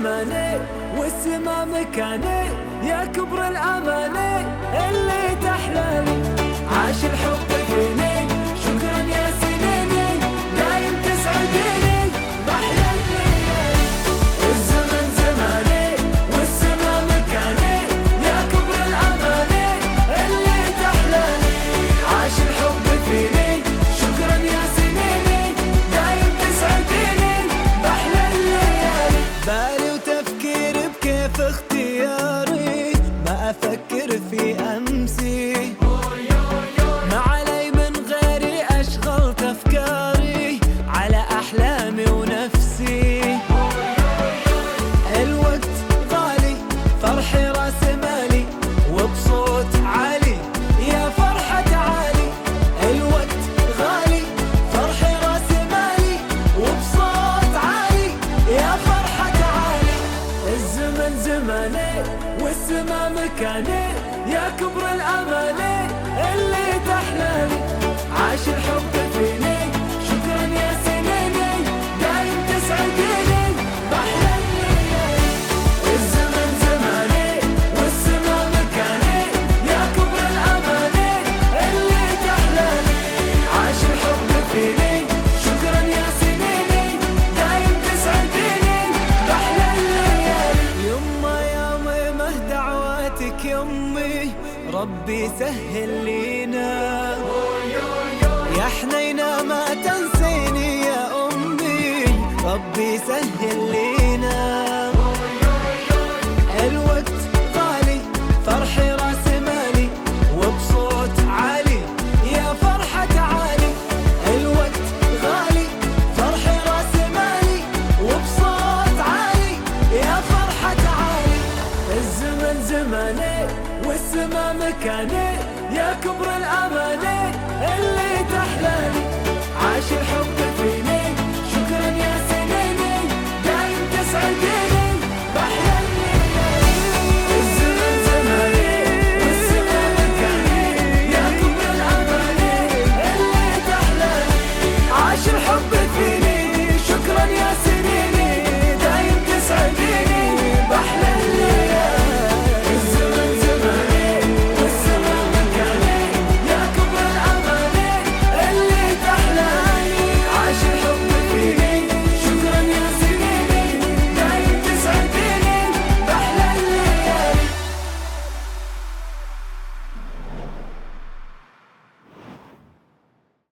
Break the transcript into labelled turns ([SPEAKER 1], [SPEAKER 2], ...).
[SPEAKER 1] زماني والسما مكاني، يا كبر الأماني اللي تحلالي. عاش الحب فيني شكرا يا سنيني، دايم تسعديني بأحلى الليالي. الزمن زماني والسما مكاني، يا كبر الأماني اللي تحلالي. عاش الحب فيني شكرا يا سنيني، دايم تسعديني بأحلى الليالي. بالي وتفكير بكيف اختياري، ما أفكر في أمسي، ما علي من غيري أشغل تفكاري على أحلامي ونفسي. الوقت غالي فرحي راس مالي، وبصوت عالي يا فرحة تعالي. الوقت غالي فرحي راس مالي، وبصوت عالي يا فرحة تعالي. الزمن زماني والسما مكاني، يا كبر الأماني اللي تحلالي. عاش الحب فيني شكرا يا سنيني، دايم تسعديني بأحلى الليالي. الزمن زماني والسما مكاني، يا كبر الأماني اللي تحلالي. عاش الحب فيني شكرا يا سنيني، دايم تسعديني بأحلى الليالي. يما يا ميمه دعواتك يمي، ربي سهل لينا. يا حنينة ما تنسيني يا أمي، ربي سهل